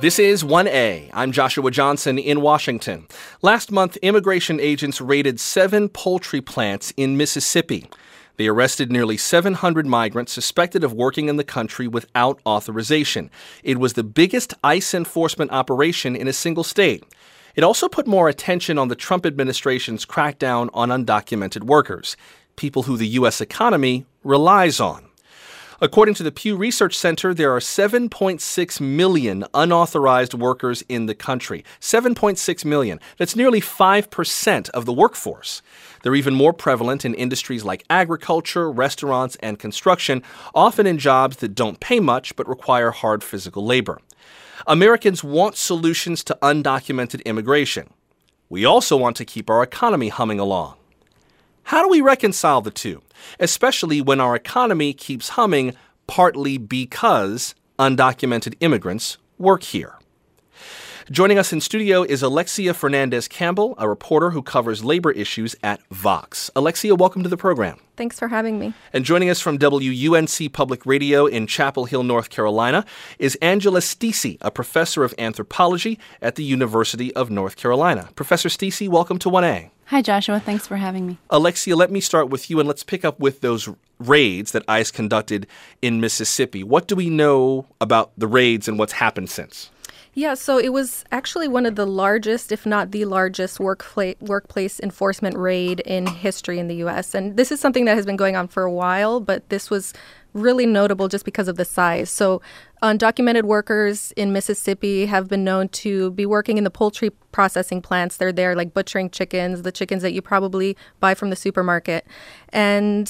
This is 1A. I'm Joshua Johnson in Washington. Last month, immigration agents raided 7 poultry plants in Mississippi. They arrested nearly 700 migrants suspected of working in the country without authorization. It was the biggest ICE enforcement operation in a single state. It also put more attention on the Trump administration's crackdown on undocumented workers, people who the U.S. economy relies on. According to the Pew Research Center, there are 7.6 million unauthorized workers in the country. 7.6 million. That's nearly 5% of the workforce. They're even more prevalent in industries like agriculture, restaurants, and construction, often in jobs that don't pay much but require hard physical labor. Americans want solutions to undocumented immigration. We also want to keep our economy humming along. How do we reconcile the two, especially when our economy keeps humming partly because undocumented immigrants work here? Joining us in studio is Alexia Fernandez-Campbell, a reporter who covers labor issues at Vox. Alexia, welcome to the program. Thanks for having me. And joining us from WUNC Public Radio in Chapel Hill, North Carolina, is Angela Stisi, a professor of anthropology at the University of North Carolina. Professor Stisi, welcome to 1A. Hi, Joshua. Thanks for having me. Alexia, let me start with you, and let's pick up with those raids that ICE conducted in Mississippi. What do we know about the raids and what's happened since? Yeah, so it was actually one of the largest, if not the largest, workplace enforcement raid in history in the U.S. And this is something that has been going on for a while, but this was really notable just because of the size. So undocumented workers in Mississippi have been known to be working in the poultry processing plants. They're there like butchering chickens, the chickens that you probably buy from the supermarket. And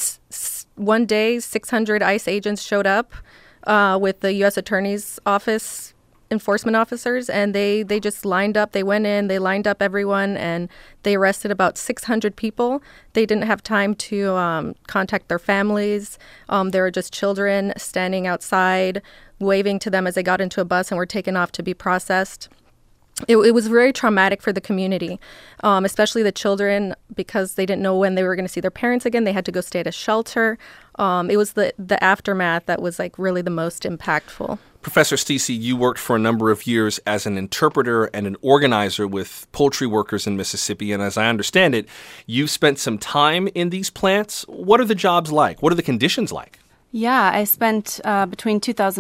one day, 600 ICE agents showed up with the U.S. Attorney's Office enforcement officers, and they just lined up. They went in, they lined up everyone, and they arrested about 600 people. They didn't have time to contact their families. There were just children standing outside, waving to them as they got into a bus and were taken off to be processed. It was very traumatic for the community, especially the children, because they didn't know when they were going to see their parents again. They had to go stay at a shelter. It was the aftermath that was like really the most impactful. Professor Stisi, you worked for a number of years as an interpreter and an organizer with poultry workers in Mississippi, and as I understand it, you've spent some time in these plants. What are the jobs like? What are the conditions like? Yeah, I spent between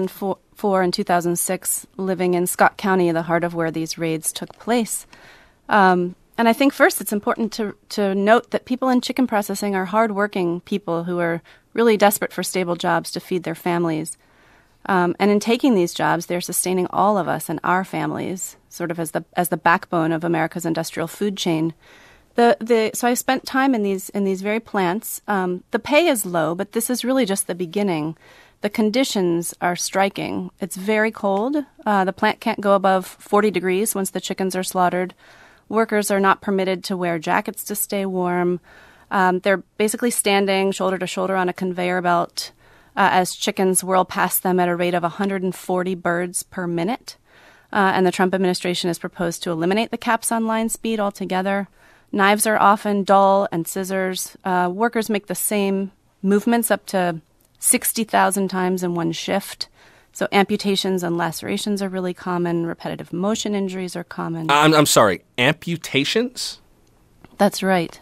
2004 and 2006 living in Scott County, the heart of where these raids took place. And I think first it's important to note that people in chicken processing are hardworking people who are really desperate for stable jobs to feed their families. And in taking these jobs, they're sustaining all of us and our families, sort of as the backbone of America's industrial food chain. So I spent time in these very plants. The pay is low, but this is really just the beginning. The conditions are striking. It's very cold. The plant can't go above 40 degrees once the chickens are slaughtered. Workers are not permitted to wear jackets to stay warm. They're basically standing shoulder to shoulder on a conveyor belt as chickens whirl past them at a rate of 140 birds per minute. And the Trump administration has proposed to eliminate the caps on line speed altogether. Knives are often dull and scissors. Workers make the same movements up to 60,000 times in one shift. So amputations and lacerations are really common. Repetitive motion injuries are common. I'm sorry, amputations? That's right.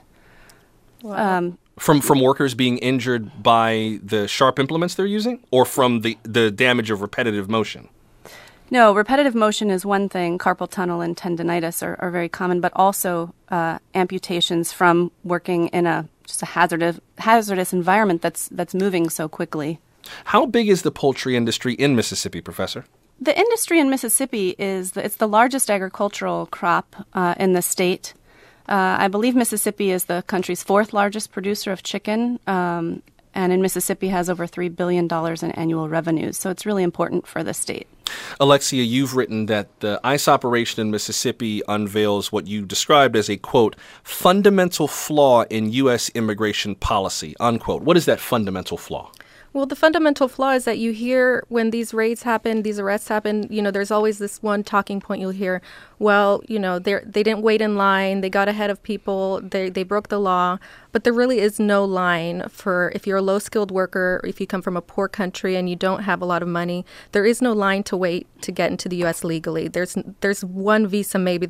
Wow. From workers being injured by the sharp implements they're using, or from the damage of repetitive motion? No, repetitive motion is one thing. Carpal tunnel and tendinitis are very common, but also amputations from working in just a hazardous environment that's moving so quickly. How big is the poultry industry in Mississippi, Professor? The industry in Mississippi it's the largest agricultural crop in the state. I believe Mississippi is the country's 4th largest producer of chicken, and in Mississippi has over $3 billion in annual revenues. So it's really important for the state. Alexia, you've written that the ICE operation in Mississippi unveils what you described as a, quote, fundamental flaw in U.S. immigration policy, unquote. What is that fundamental flaw? Well, the fundamental flaw is that you hear when these raids happen, these arrests happen, there's always this one talking point you'll hear. Well, they didn't wait in line. They got ahead of people. They broke the law. But there really is no line for if you're a low-skilled worker, if you come from a poor country and you don't have a lot of money, there is no line to wait to get into the U.S. legally. There's one visa maybe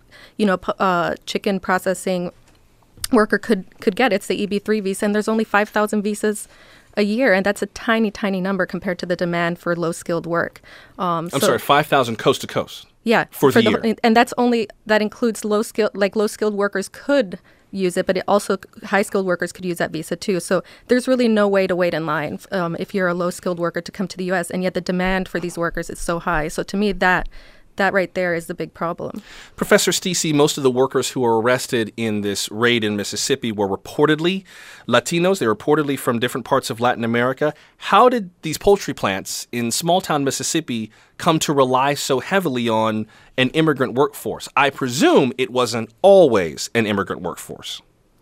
that chicken processing worker could get. It's the EB-3 visa, and there's only 5,000 visas a year, and that's a tiny, tiny number compared to the demand for low-skilled work. I'm sorry, 5,000 coast to coast. Yeah, for the year, and that includes low-skilled workers could use it, but it also high-skilled workers could use that visa too. So there's really no way to wait in line if you're a low-skilled worker to come to the U.S. And yet the demand for these workers is so high. So to me, that right there is the big problem. Professor Stisi, most of the workers who were arrested in this raid in Mississippi were reportedly Latinos. They were reportedly from different parts of Latin America. How did these poultry plants in small-town Mississippi come to rely so heavily on an immigrant workforce? I presume it wasn't always an immigrant workforce.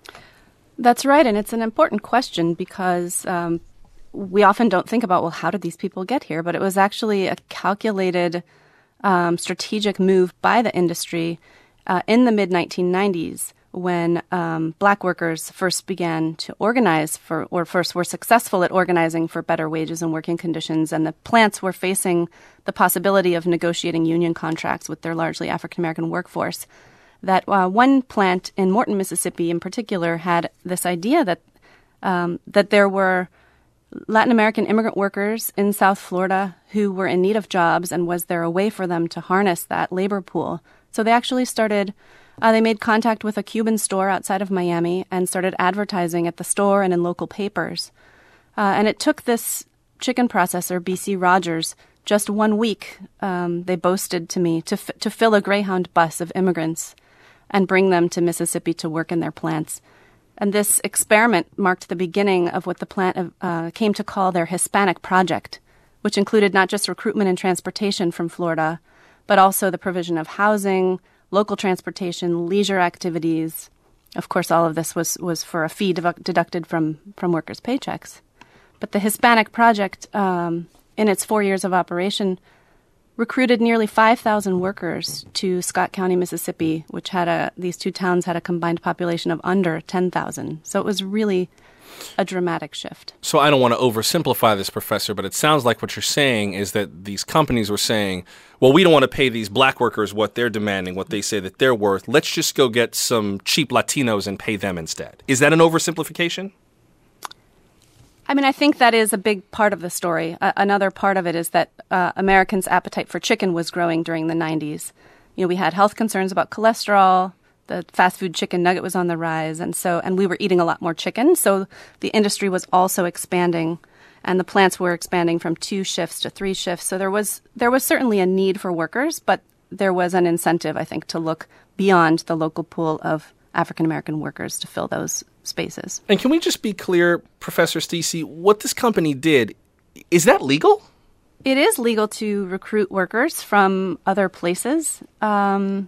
That's right, and it's an important question because we often don't think about, well, how did these people get here? But it was actually a calculated strategic move by the industry in the mid-1990s when black workers first began to organize first were successful at organizing for better wages and working conditions, and the plants were facing the possibility of negotiating union contracts with their largely African-American workforce. That one plant in Morton, Mississippi in particular had this idea that there were Latin American immigrant workers in South Florida who were in need of jobs, and was there a way for them to harness that labor pool? So they actually they made contact with a Cuban store outside of Miami and started advertising at the store and in local papers. And it took this chicken processor, BC Rogers, just 1 week, they boasted to me, to fill a Greyhound bus of immigrants and bring them to Mississippi to work in their plants. And this experiment marked the beginning of what the plant came to call their Hispanic Project, which included not just recruitment and transportation from Florida, but also the provision of housing, local transportation, leisure activities. Of course, all of this was for a fee deducted from workers' paychecks. But the Hispanic Project, in its 4 years of operation, recruited nearly 5,000 workers to Scott County, Mississippi, which these two towns had a combined population of under 10,000. So it was really a dramatic shift. So I don't want to oversimplify this, Professor, but it sounds like what you're saying is that these companies were saying, well, we don't want to pay these black workers what they're demanding, what they say that they're worth. Let's just go get some cheap Latinos and pay them instead. Is that an oversimplification? I mean, I think that is a big part of the story. Another part of it is that Americans' appetite for chicken was growing during the 90s. We had health concerns about cholesterol. The fast food chicken nugget was on the rise. And we were eating a lot more chicken. So the industry was also expanding, and the plants were expanding from 2 shifts to 3 shifts. So there was certainly a need for workers, but there was an incentive, I think, to look beyond the local pool of African-American workers to fill those spaces. And can we just be clear, Professor Stisi, what this company did, is that legal? It is legal to recruit workers from other places. Yeah.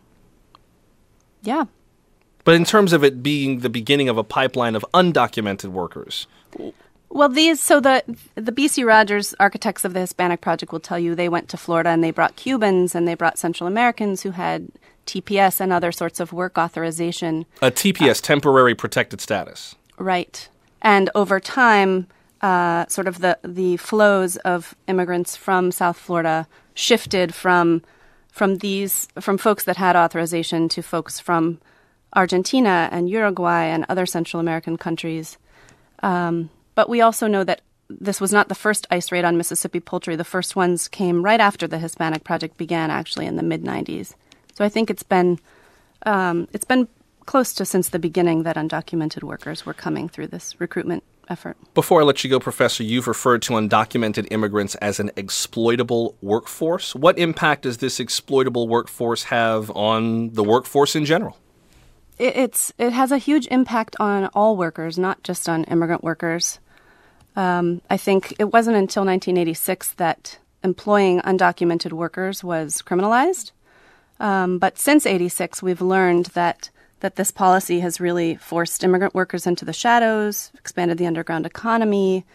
But in terms of it being the beginning of a pipeline of undocumented workers. Well, the BC Rogers architects of the Hispanic Project will tell you they went to Florida and they brought Cubans and they brought Central Americans who had TPS and other sorts of work authorization. A TPS, temporary protected status. Right. And over time, sort of the flows of immigrants from South Florida shifted from folks that had authorization to folks from Argentina and Uruguay and other Central American countries. But we also know that this was not the first ICE raid on Mississippi poultry. The first ones came right after the Hispanic Project began, actually, in the mid-90s. So I think it's been close to since the beginning that undocumented workers were coming through this recruitment effort. Before I let you go, Professor, you've referred to undocumented immigrants as an exploitable workforce. What impact does this exploitable workforce have on the workforce in general? It has a huge impact on all workers, not just on immigrant workers. I think it wasn't until 1986 that employing undocumented workers was criminalized. But since 86, we've learned that this policy has really forced immigrant workers into the shadows, expanded the underground economy,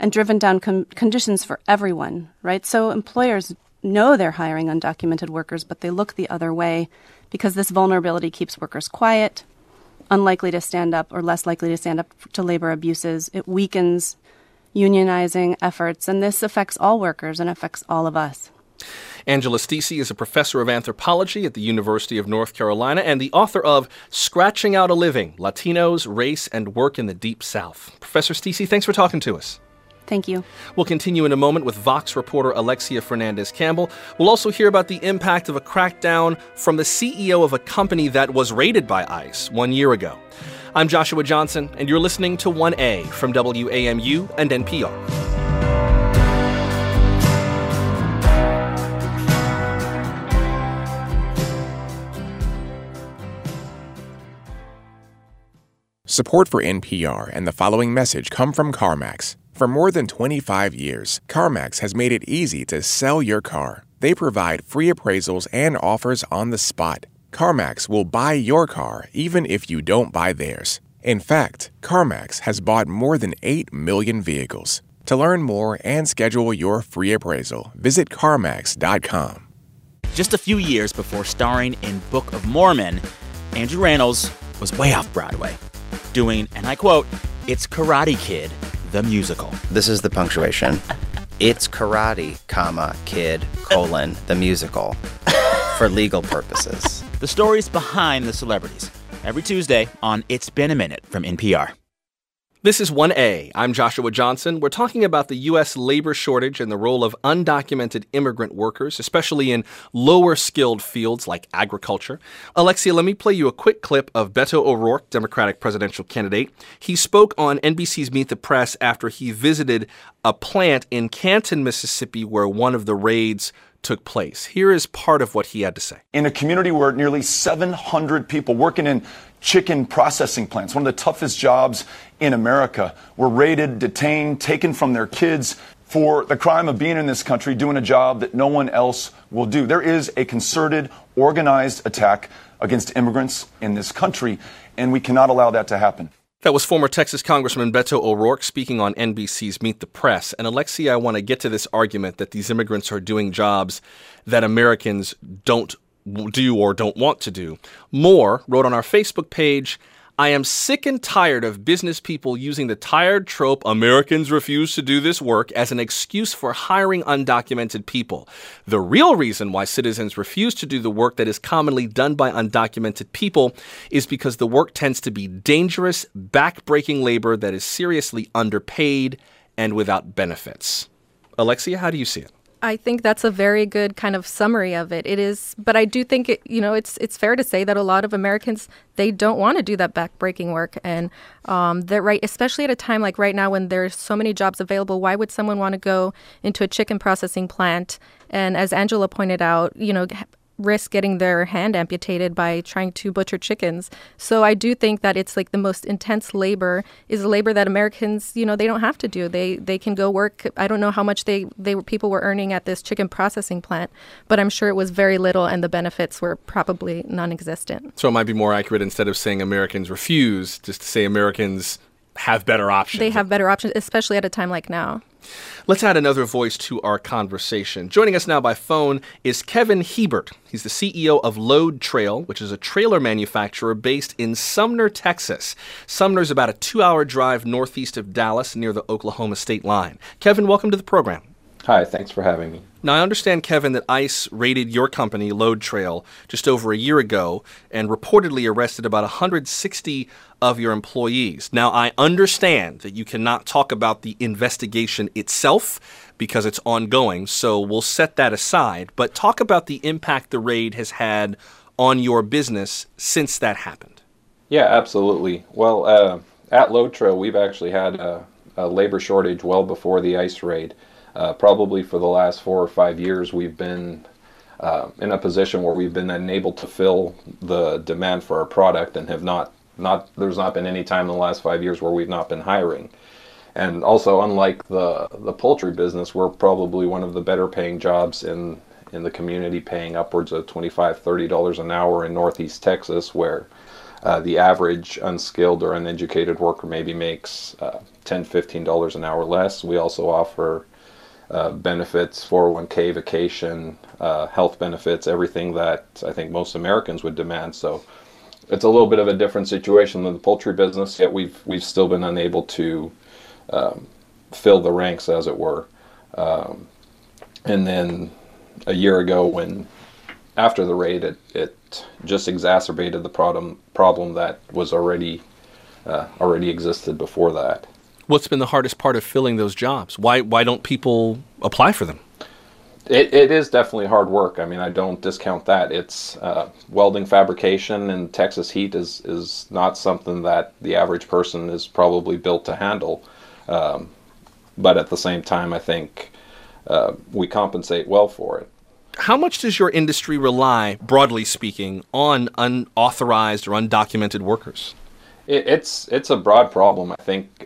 and driven down conditions for everyone, right? So employers know they're hiring undocumented workers, but they look the other way because this vulnerability keeps workers quiet, unlikely to stand up or less likely to stand up to labor abuses. It weakens unionizing efforts, and this affects all workers and affects all of us. Angela Stacey is a professor of anthropology at the University of North Carolina and the author of Scratching Out a Living, Latinos, Race, and Work in the Deep South. Professor Stacey, thanks for talking to us. Thank you. We'll continue in a moment with Vox reporter Alexia Fernandez-Campbell. We'll also hear about the impact of a crackdown from the CEO of a company that was raided by ICE 1 year ago. I'm Joshua Johnson, and you're listening to 1A from WAMU and NPR. Support for NPR and the following message come from CarMax. For more than 25 years, CarMax has made it easy to sell your car. They provide free appraisals and offers on the spot. CarMax will buy your car even if you don't buy theirs. In fact, CarMax has bought more than 8 million vehicles. To learn more and schedule your free appraisal, visit CarMax.com. Just a few years before starring in Book of Mormon, Andrew Rannells was way off Broadway, doing, and I quote, "It's Karate Kid, the musical." This is the punctuation. It's Karate, Kid, the musical, for legal purposes. The stories behind the celebrities. Every Tuesday on It's Been a Minute from NPR. This is 1A. I'm Joshua Johnson. We're talking about the U.S. labor shortage and the role of undocumented immigrant workers, especially in lower-skilled fields like agriculture. Alexia, let me play you a quick clip of Beto O'Rourke, Democratic presidential candidate. He spoke on NBC's Meet the Press after he visited a plant in Canton, Mississippi, where one of the raids took place. Here is part of what he had to say. In a community where nearly 700 people working in chicken processing plants, one of the toughest jobs in America, were raided, detained, taken from their kids for the crime of being in this country, doing a job that no one else will do. There is a concerted, organized attack against immigrants in this country, and we cannot allow that to happen. That was former Texas Congressman Beto O'Rourke speaking on NBC's Meet the Press. And Alexia, I want to get to this argument that these immigrants are doing jobs that Americans don't do or don't want to do. Moore wrote on our Facebook page, "I am sick and tired of business people using the tired trope, Americans refuse to do this work, as an excuse for hiring undocumented people. The real reason why citizens refuse to do the work that is commonly done by undocumented people is because the work tends to be dangerous, back-breaking labor that is seriously underpaid and without benefits." Alexia, how do you see it? I think that's a very good kind of summary of it. It is, but I do think it's fair to say that a lot of Americans, they don't want to do that backbreaking work, and they're right, especially at a time like right now when there's so many jobs available. Why would someone want to go into a chicken processing plant and, as Angela pointed out, risk getting their hand amputated by trying to butcher chickens? So I do think that it's like the most intense labor is a labor that Americans, they don't have to do. They can go work. I don't know how much people were earning at this chicken processing plant, but I'm sure it was very little, and the benefits were probably non-existent. So it might be more accurate, instead of saying Americans refuse, just to say Americans have better options. They have better options, especially at a time like now. Let's add another voice to our conversation. Joining us now by phone is Kevin Hebert. He's the CEO of Load Trail, which is a trailer manufacturer based in Sumner, Texas. Sumner's about a 2-hour drive northeast of Dallas, near the Oklahoma state line. Kevin, welcome to the program. Hi, thanks for having me. Now, I understand, Kevin, that ICE raided your company, Load Trail, just over a year ago and reportedly arrested about 160 of your employees. Now, I understand that you cannot talk about the investigation itself because it's ongoing, so we'll set that aside. But talk about the impact the raid has had on your business since that happened. Yeah, absolutely. Well, at Load Trail, we've actually had a labor shortage well before the ICE raid. Probably for the last 4 or 5 years, we've been in a position where we've been unable to fill the demand for our product, and there's not been any time in the last 5 years where we've not been hiring. And also, unlike the poultry business, we're probably one of the better paying jobs in the community, paying upwards of $25-30 an hour in Northeast Texas, where the average unskilled or uneducated worker maybe makes $10, $15 an hour less. We also offer benefits, 401k, vacation, health benefits, everything that I think most Americans would demand. So it's a little bit of a different situation than the poultry business, yet we've still been unable to fill the ranks, as it were. And then a year ago, after the raid, it just exacerbated the problem that was already existed before that. What's been the hardest part of filling those jobs? Why don't people apply for them? It is definitely hard work. I mean, I don't discount that. It's welding, fabrication, and Texas heat is not something that the average person is probably built to handle. But at the same time, I think we compensate well for it. How much does your industry rely, broadly speaking, on unauthorized or undocumented workers? It's a broad problem. I think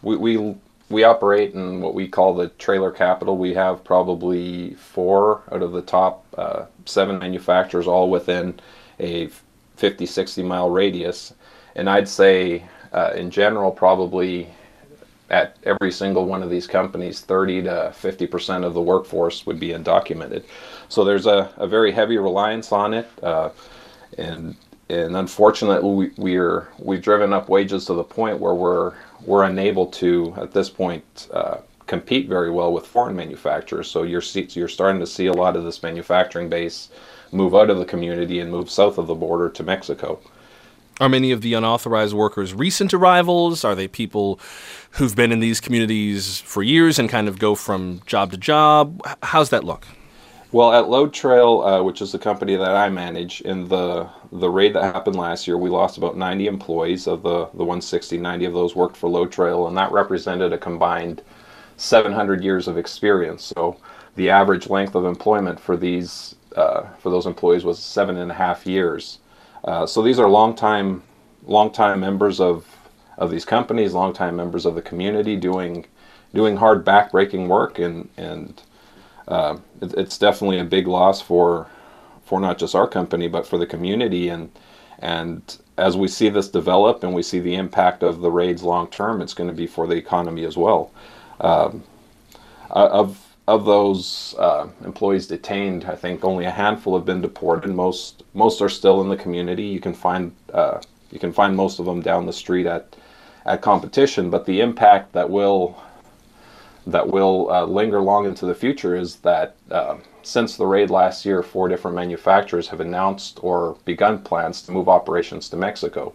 we operate in what we call the trailer capital. We have probably 4 out of the top 7 manufacturers, all within a 50, 60 mile radius. And I'd say in general, probably at every single one of these companies, 30 to 50% of the workforce would be undocumented. So there's a very heavy reliance on it. And unfortunately, we've driven up wages to the point where we're unable to, at this point, compete very well with foreign manufacturers. So you're starting to see a lot of this manufacturing base move out of the community and move south of the border to Mexico. Are many of the unauthorized workers recent arrivals? Are they people who've been in these communities for years and kind of go from job to job? How's that look? Well, at Load Trail, which is the company that I manage, in the raid that happened last year, we lost about 90 employees. Of the 160, 90 of those worked for Load Trail, and that represented a combined 700 years of experience. So the average length of employment for those employees was 7.5 years. So these are longtime members of these companies, longtime members of the community, doing hard, back-breaking work, and it's definitely a big loss for not just our company, but for the community. And as we see this develop and we see the impact of the raids long term, it's going to be for the economy as well. Of those employees detained, I think only a handful have been deported. Most are still in the community. You can find most of them down the street at competition. But the impact that will linger long into the future is that since the raid last year, 4 different manufacturers have announced or begun plans to move operations to Mexico.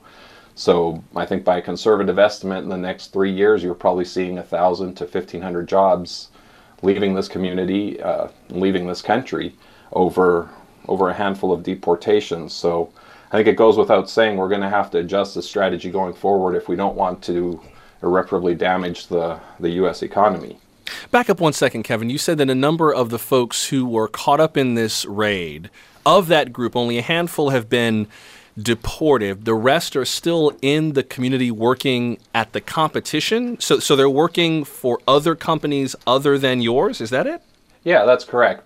So I think by a conservative estimate, in the next 3 years, you're probably seeing 1,000 to 1,500 jobs leaving this community, leaving this country over a handful of deportations. So I think it goes without saying we're going to have to adjust the strategy going forward if we don't want to irreparably damage the U.S. economy. Back up one second, Kevin. You said that a number of the folks who were caught up in this raid, of that group, only a handful have been deported. The rest are still in the community working at the competition. So they're working for other companies other than yours. Is that it? Yeah, that's correct.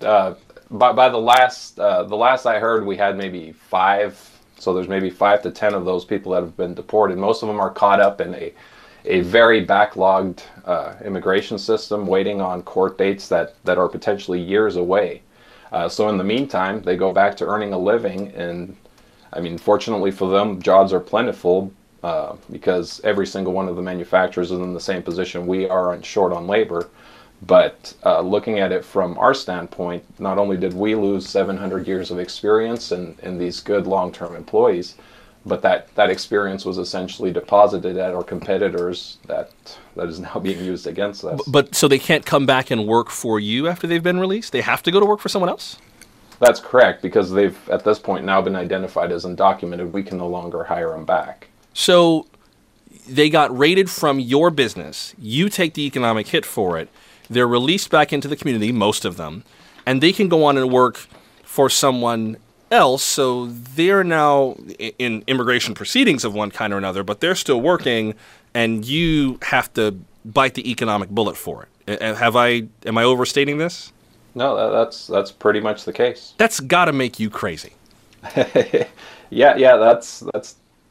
By the last I heard, we had maybe 5. So there's maybe 5 to 10 of those people that have been deported. Most of them are caught up in a very backlogged immigration system, waiting on court dates that are potentially years away. So in the meantime, they go back to earning a living, and I mean, fortunately for them, jobs are plentiful because every single one of the manufacturers is in the same position we are, short on labor. But looking at it from our standpoint, not only did we lose 700 years of experience and these good long-term employees, but that experience was essentially deposited at our competitors that is now being used against us. But so they can't come back and work for you after they've been released? They have to go to work for someone else? That's correct, because they've, at this point, now been identified as undocumented. We can no longer hire them back. So they got raided from your business. You take the economic hit for it. They're released back into the community, most of them, and they can go on and work for someone else. So they're now in immigration proceedings of one kind or another, but they're still working, and you have to bite the economic bullet for it. Am I overstating this? No, that's pretty much the case. That's got to make you crazy. Yeah,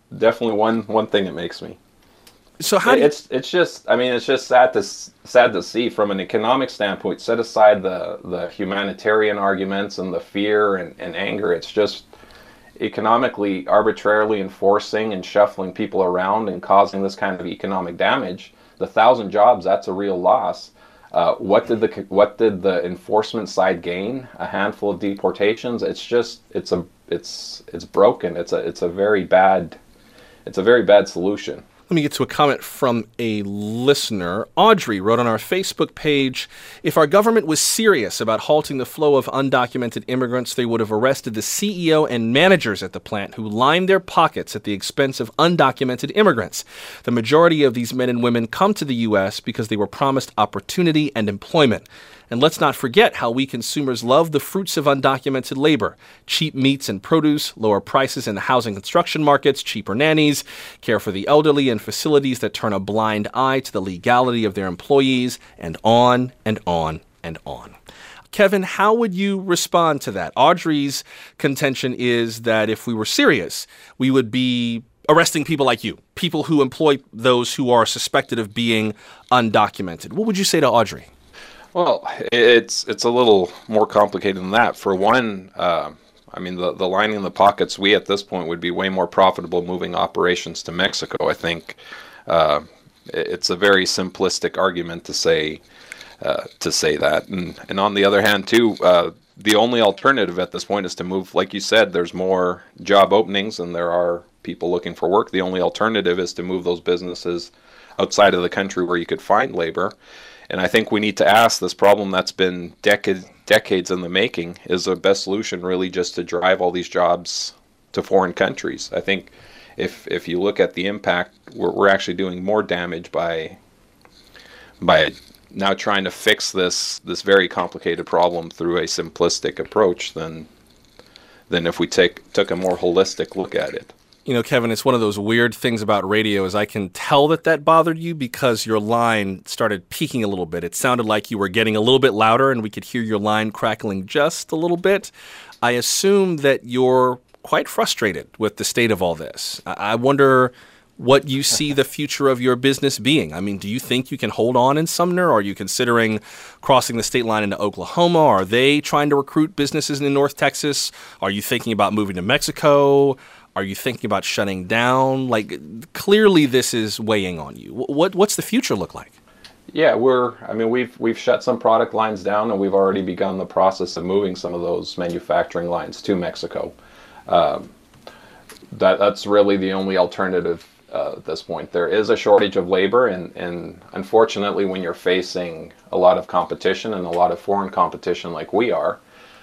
definitely one thing that makes me. So how it's just, I mean, it's just sad to see from an economic standpoint. Set aside the humanitarian arguments and the fear and anger. It's just economically arbitrarily enforcing and shuffling people around and causing this kind of economic damage. The 1,000 jobs, that's a real loss. What did the enforcement side gain? A handful of deportations. It's broken. It's a very bad solution. Let me get to a comment from a listener. Audrey wrote on our Facebook page, if our government was serious about halting the flow of undocumented immigrants, they would have arrested the CEO and managers at the plant who lined their pockets at the expense of undocumented immigrants. The majority of these men and women come to the U.S. because they were promised opportunity and employment. And let's not forget how we consumers love the fruits of undocumented labor. Cheap meats and produce, lower prices in the housing construction markets, cheaper nannies, care for the elderly in facilities that turn a blind eye to the legality of their employees, and on and on and on. Kevin, how would you respond to that? Audrey's contention is that if we were serious, we would be arresting people like you, people who employ those who are suspected of being undocumented. What would you say to Audrey? Well, it's a little more complicated than that. For one, I mean, the lining the pockets, we at this point would be way more profitable moving operations to Mexico. I think it's a very simplistic argument to say that. And on the other hand, too, the only alternative at this point is to move. Like you said, there's more job openings and there are people looking for work. The only alternative is to move those businesses outside of the country where you could find labor. And I think we need to ask this problem that's been decades in the making, is the best solution really just to drive all these jobs to foreign countries? I think if you look at the impact, we're actually doing more damage by now trying to fix this very complicated problem through a simplistic approach than if we took a more holistic look at it. You know, Kevin, it's one of those weird things about radio is I can tell that bothered you because your line started peaking a little bit. It sounded like you were getting a little bit louder and we could hear your line crackling just a little bit. I assume that you're quite frustrated with the state of all this. I wonder what you see the future of your business being. I mean, do you think you can hold on in Sumner? Are you considering crossing the state line into Oklahoma? Are they trying to recruit businesses in North Texas? Are you thinking about moving to Mexico? Are you thinking about shutting down? Like, clearly this is weighing on you. What's the future look like? Yeah, we've shut some product lines down and we've already begun the process of moving some of those manufacturing lines to Mexico. That's really the only alternative at this point. There is a shortage of labor and unfortunately when you're facing a lot of competition and a lot of foreign competition like we are,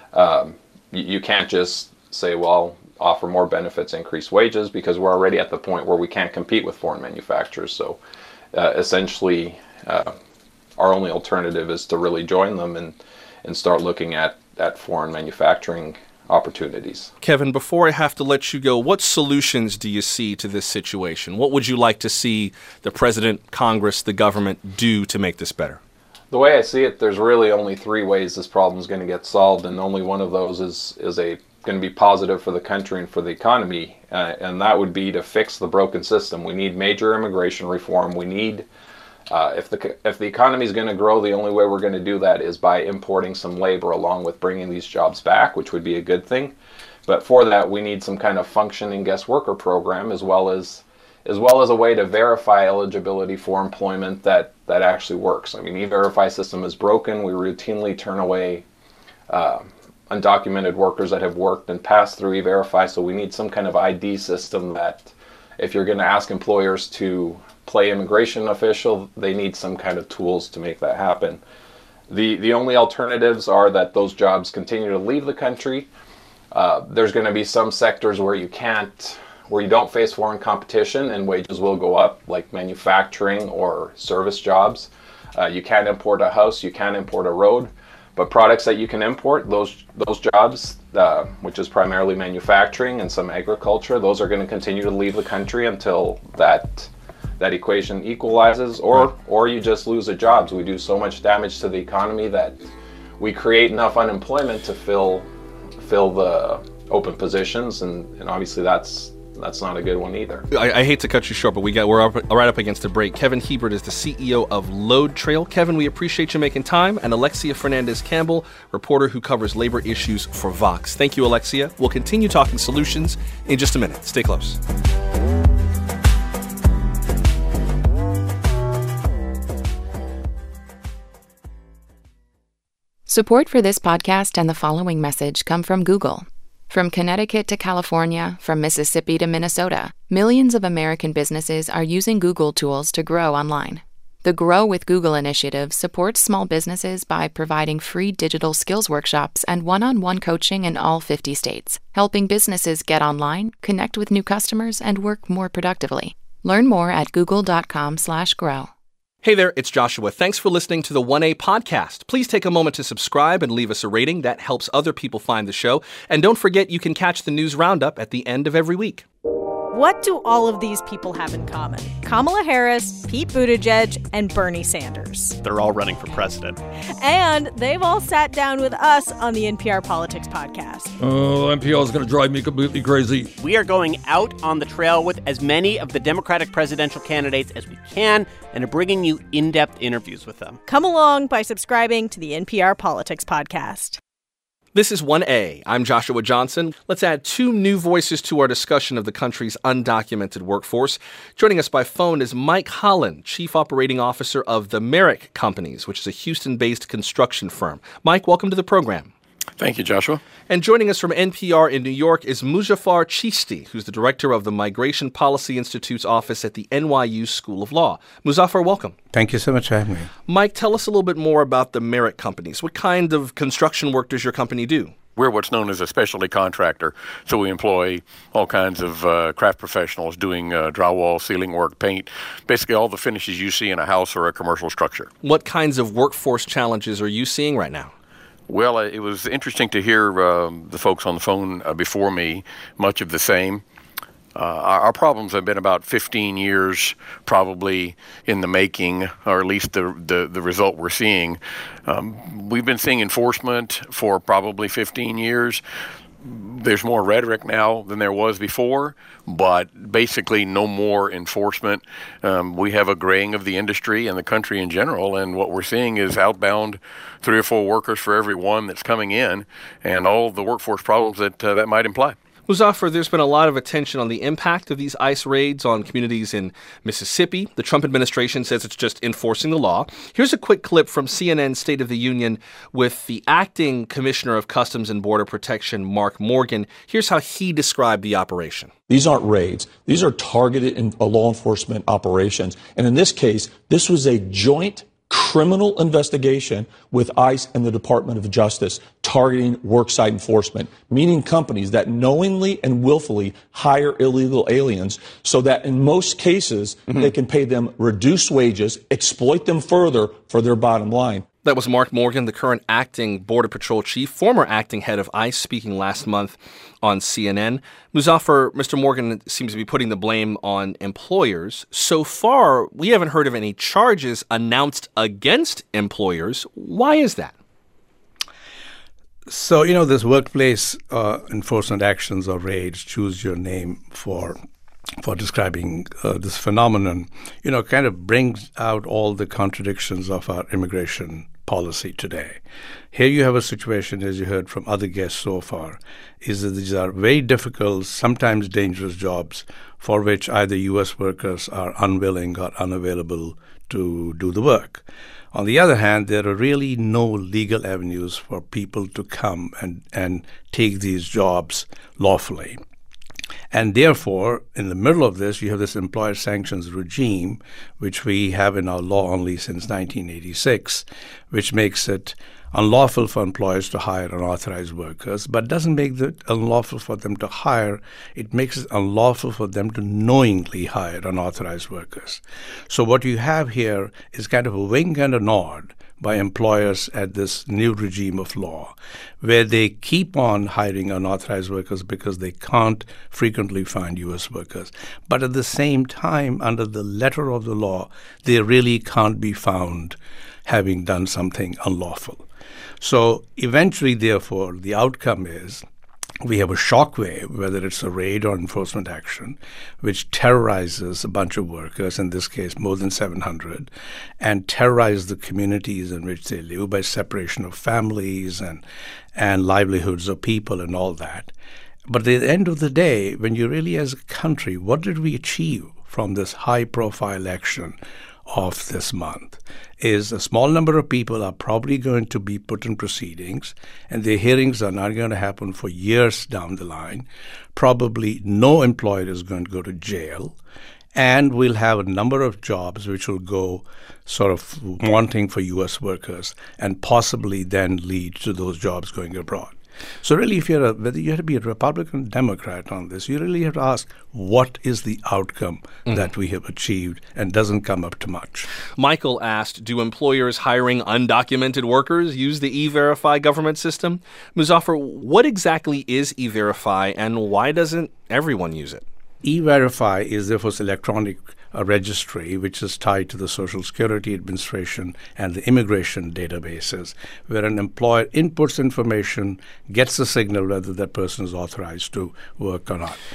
you can't just say, well, offer more benefits, increase wages, because we're already at the point where we can't compete with foreign manufacturers. So essentially, our only alternative is to really join them and start looking at foreign manufacturing opportunities. Kevin, before I have to let you go, what solutions do you see to this situation? What would you like to see the president, Congress, the government do to make this better? The way I see it, there's really only three ways this problem is going to get solved, and only one of those is going to be positive for the country and for the economy, and that would be to fix the broken system. We need major immigration reform. We need, if the economy is going to grow, the only way we're going to do that is by importing some labor along with bringing these jobs back, which would be a good thing. But for that, we need some kind of functioning guest worker program as well as a way to verify eligibility for employment that actually works. I mean, E-Verify system is broken. We routinely turn away undocumented workers that have worked and passed through E-Verify, so we need some kind of ID system that if you're going to ask employers to play immigration official, they need some kind of tools to make that happen. The only alternatives are that those jobs continue to leave the country. There's going to be some sectors where you don't face foreign competition and wages will go up, like manufacturing or service jobs. You can't import a house, you can't import a road. But products that you can import, those jobs, which is primarily manufacturing and some agriculture, those are going to continue to leave the country until that equation equalizes, or you just lose the jobs. We do so much damage to the economy that we create enough unemployment to fill the open positions, and obviously that's that's not a good one either. I hate to cut you short, but we're right up against a break. Kevin Hebert is the CEO of LoadTrail. Kevin, we appreciate you making time. And Alexia Fernandez-Campbell, reporter who covers labor issues for Vox. Thank you, Alexia. We'll continue talking solutions in just a minute. Stay close. Support for this podcast and the following message come from Google. From Connecticut to California, from Mississippi to Minnesota, millions of American businesses are using Google tools to grow online. The Grow with Google initiative supports small businesses by providing free digital skills workshops and one-on-one coaching in all 50 states, helping businesses get online, connect with new customers, and work more productively. Learn more at google.com/grow. Hey there, it's Joshua. Thanks for listening to the 1A podcast. Please take a moment to subscribe and leave us a rating. That helps other people find the show. And don't forget, you can catch the news roundup at the end of every week. What do all of these people have in common? Kamala Harris, Pete Buttigieg, and Bernie Sanders. They're all running for president. And they've all sat down with us on the NPR Politics podcast. Oh, NPR is going to drive me completely crazy. We are going out on the trail with as many of the Democratic presidential candidates as we can and are bringing you in-depth interviews with them. Come along by subscribing to the NPR Politics podcast. This is 1A. I'm Joshua Johnson. Let's add two new voices to our discussion of the country's undocumented workforce. Joining us by phone is Mike Holland, Chief Operating Officer of the Merrick Companies, which is a Houston-based construction firm. Mike, welcome to the program. Thank you, Joshua. And joining us from NPR in New York is Muzaffar Chisti, who's the director of the Migration Policy Institute's office at the NYU School of Law. Muzaffar, welcome. Thank you so much for having me. Mike, tell us a little bit more about the Merrick Companies. What kind of construction work does your company do? We're what's known as a specialty contractor, so we employ all kinds of craft professionals doing drywall, ceiling work, paint, basically all the finishes you see in a house or a commercial structure. What kinds of workforce challenges are you seeing right now? Well, it was interesting to hear the folks on the phone before me, much of the same. Our problems have been about 15 years probably in the making, or at least the result we're seeing. We've been seeing enforcement for probably 15 years. There's more rhetoric now than there was before, but basically no more enforcement. We have a graying of the industry and the country in general, and what we're seeing is outbound 3 or 4 workers for every one that's coming in, and all the workforce problems that might imply. Muzaffar, there's been a lot of attention on the impact of these ICE raids on communities in Mississippi. The Trump administration says it's just enforcing the law. Here's a quick clip from CNN's State of the Union with the acting Commissioner of Customs and Border Protection, Mark Morgan. Here's how he described the operation. These aren't raids. These are targeted law enforcement operations. And in this case, this was a joint criminal investigation with ICE and the Department of Justice targeting worksite enforcement, meaning companies that knowingly and willfully hire illegal aliens so that in most cases they can pay them reduced wages, exploit them further for their bottom line. That was Mark Morgan, the current acting Border Patrol chief, former acting head of ICE, speaking last month on CNN. Muzaffar, Mr. Morgan seems to be putting the blame on employers. So far, we haven't heard of any charges announced against employers. Why is that? So, this workplace enforcement actions or raids, choose your name for describing this phenomenon, kind of brings out all the contradictions of our immigration policy today. Here you have a situation, as you heard from other guests so far, is that these are very difficult, sometimes dangerous jobs for which either U.S. workers are unwilling or unavailable to do the work. On the other hand, there are really no legal avenues for people to come and take these jobs lawfully. And therefore, in the middle of this, you have this employer sanctions regime, which we have in our law only since 1986, which makes it unlawful for employers to hire unauthorized workers, but doesn't make it unlawful for them to hire. It makes it unlawful for them to knowingly hire unauthorized workers. So what you have here is kind of a wink and a nod by employers at this new regime of law, where they keep on hiring unauthorized workers because they can't frequently find U.S. workers. But at the same time, under the letter of the law, they really can't be found having done something unlawful. So eventually, therefore, the outcome is we have a shockwave, whether it's a raid or enforcement action, which terrorizes a bunch of workers, in this case more than 700, and terrorize the communities in which they live by separation of families and livelihoods of people and all that. But at the end of the day, when you really as a country, what did we achieve from this high-profile action of this month? Is a small number of people are probably going to be put in proceedings, and their hearings are not going to happen for years down the line. Probably no employer is going to go to jail, and we'll have a number of jobs which will go sort of wanting for U.S. workers and possibly then lead to those jobs going abroad. So really, whether you have to be a Republican or Democrat on this, you really have to ask, what is the outcome that we have achieved, and doesn't come up to much. Michael asked, do employers hiring undocumented workers use the E-Verify government system? Muzaffar, what exactly is E-Verify, and why doesn't everyone use it? E-Verify is the first electronic registry which is tied to the Social Security Administration and the immigration databases, where an employer inputs information, gets a signal whether that person is authorized to work or not.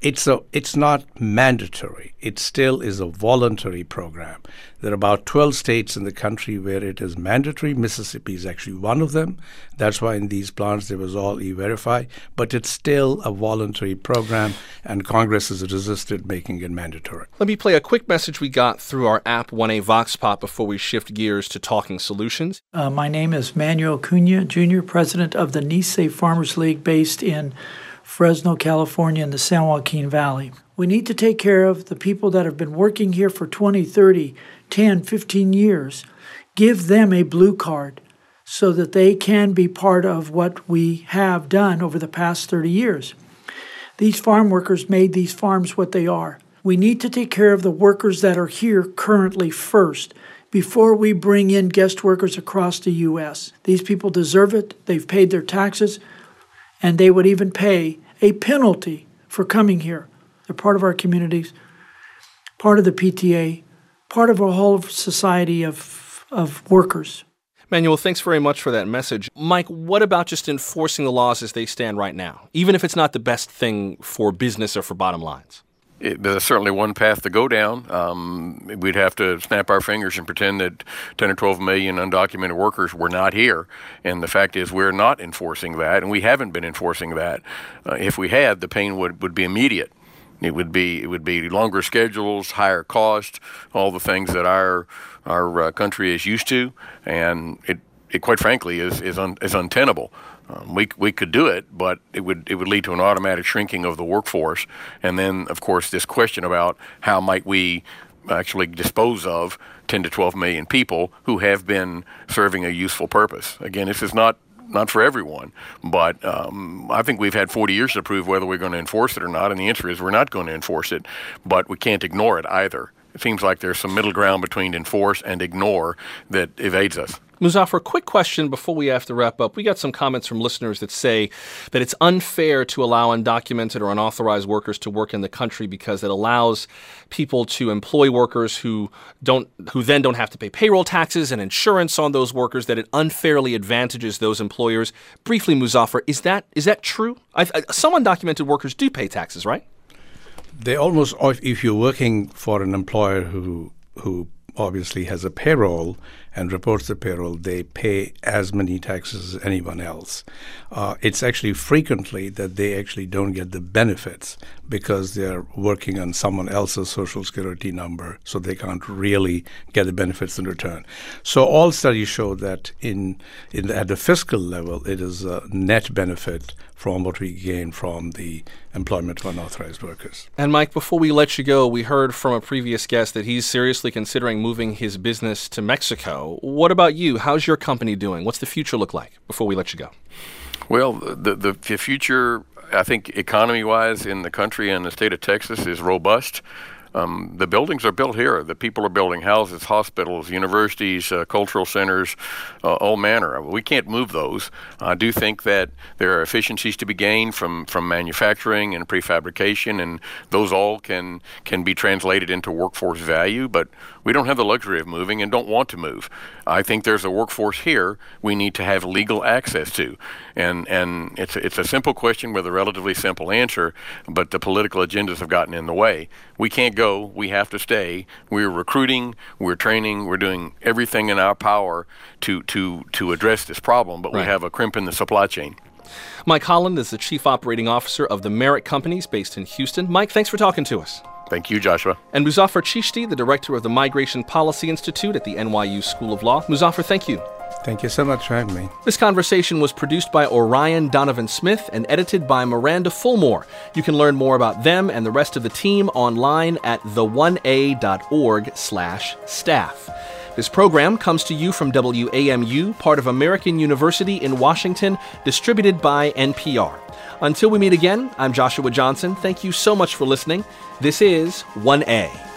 It's not mandatory. It still is a voluntary program. There are about 12 states in the country where it is mandatory. Mississippi is actually one of them. That's why in these plants there was all E-Verify. But it's still a voluntary program, and Congress has resisted making it mandatory. Let me play a quick message we got through our app 1A Vox Pop before we shift gears to talking solutions. My name is Manuel Cunha, Jr., president of the Nisei Farmers League based in Fresno, California, in the San Joaquin Valley. We need to take care of the people that have been working here for 20, 30, 10, 15 years. Give them a blue card so that they can be part of what we have done over the past 30 years. These farm workers made these farms what they are. We need to take care of the workers that are here currently first before we bring in guest workers across the U.S. These people deserve it. They've paid their taxes, and they would even pay a penalty for coming here. They're part of our communities, part of the PTA, part of a whole society of workers. Manuel, thanks very much for that message. Mike, what about just enforcing the laws as they stand right now, even if it's not the best thing for business or for bottom lines? There's certainly one path to go down. We'd have to snap our fingers and pretend that 10 or 12 million undocumented workers were not here. And the fact is we're not enforcing that, and we haven't been enforcing that. If we had, the pain would be immediate. It would be longer schedules, higher cost, all the things that our country is used to, and it quite frankly is untenable. We could do it, but it would lead to an automatic shrinking of the workforce. And then, of course, this question about how might we actually dispose of 10 to 12 million people who have been serving a useful purpose. Again, this is not for everyone, but I think we've had 40 years to prove whether we're going to enforce it or not, and the answer is we're not going to enforce it, but we can't ignore it either. It seems like there's some middle ground between enforce and ignore that evades us. Muzaffar, quick question before we have to wrap up. We got some comments from listeners that say that it's unfair to allow undocumented or unauthorized workers to work in the country because it allows people to employ workers who then don't have to pay payroll taxes and insurance on those workers, that it unfairly advantages those employers. Briefly, Muzaffar, is that true? Some undocumented workers do pay taxes, right? They almost, if you're working for an employer who obviously has a payroll and reports the payroll, they pay as many taxes as anyone else. It's actually frequently that they actually don't get the benefits because they're working on someone else's Social Security number, so they can't really get the benefits in return. So all studies show that at the fiscal level, it is a net benefit from what we gain from the employment of unauthorized workers. And Mike, before we let you go, we heard from a previous guest that he's seriously considering moving his business to Mexico. What about you? How's your company doing? What's the future look like before we let you go? Well, the future, I think, economy-wise in the country and the state of Texas is robust. The buildings are built here. The people are building houses, hospitals, universities, cultural centers, all manner. We can't move those. I do think that there are efficiencies to be gained from manufacturing and prefabrication, and those all can be translated into workforce value, but we don't have the luxury of moving and don't want to move. I think there's a workforce here we need to have legal access to. And it's a simple question with a relatively simple answer, but the political agendas have gotten in the way. We can't go. We have to stay. We're recruiting. We're training. We're doing everything in our power to address this problem, but we have a crimp in the supply chain. Mike Holland is the Chief Operating Officer of the Merrick Companies based in Houston. Mike, thanks for talking to us. Thank you, Joshua. And Muzaffar Chishti, the Director of the Migration Policy Institute at the NYU School of Law. Muzaffar, thank you. Thank you so much for having me. This conversation was produced by Orion Donovan-Smith and edited by Miranda Fulmore. You can learn more about them and the rest of the team online at the1a.org/staff. This program comes to you from WAMU, part of American University in Washington, distributed by NPR. Until we meet again, I'm Joshua Johnson. Thank you so much for listening. This is 1A.